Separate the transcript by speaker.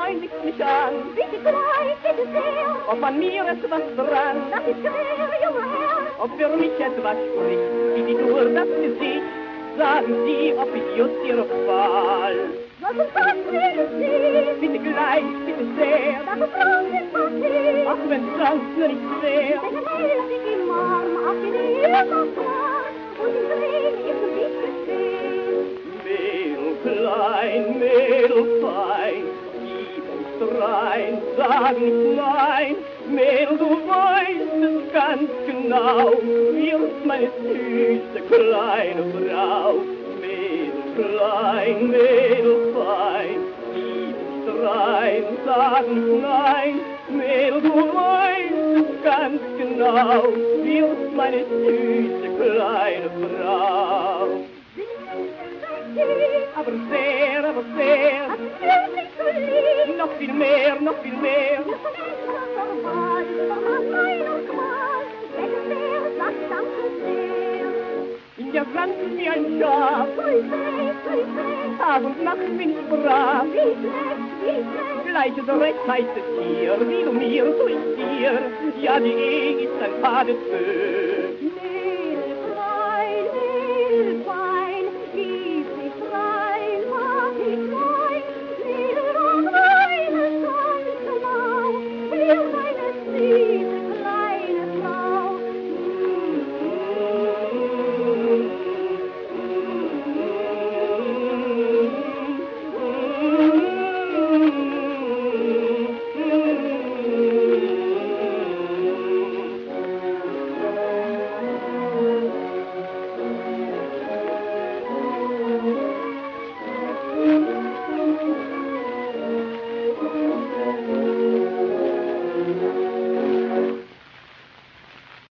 Speaker 1: nichts mich an.
Speaker 2: Bitte gleich, bitte sehr.
Speaker 1: Ob an mir etwas dran,
Speaker 2: Das ist schwer, junger Herr.
Speaker 1: ob für mich etwas spricht, wie die nur das Gesicht. Sagen Sie, ob ich just Ihr Fall.
Speaker 2: Was ist das, will Sie?
Speaker 1: Bitte gleich, bitte sehr.
Speaker 2: Das ist Franzis Papier.
Speaker 1: Ach, wenn sonst nur nicht sehr.
Speaker 2: Denn hält sich im Arm, auf den Hilfersmark. Und im Regen ist ein bisschen stehen.
Speaker 1: Mädel klein, Mädel fein, gib uns rein, sag nicht nein. Mädel, du weißt es ganz genau, wirst meine süße kleine Frau. Mädel klein, Mädel fein, gib uns rein, sag nicht nein. Mädel, du weißt es ganz genau, wirst meine süße kleine Frau. Aber sehr,
Speaker 2: Wirklich so lieb.
Speaker 1: noch viel mehr, noch viel mehr.
Speaker 2: Das ist das Wahl, das Wein und Qual. Wenn es wäre, sag danke sehr.
Speaker 1: In der Sand wie ein Schaf,
Speaker 2: Hui, frech,
Speaker 1: Tag und Nacht bin ich brav.
Speaker 2: wie schlecht, wie schlecht.
Speaker 1: Gleiches Recht heißt es hier, wie du mir, so ich dir. Ja, die Ehe ist ein Fadeföhr.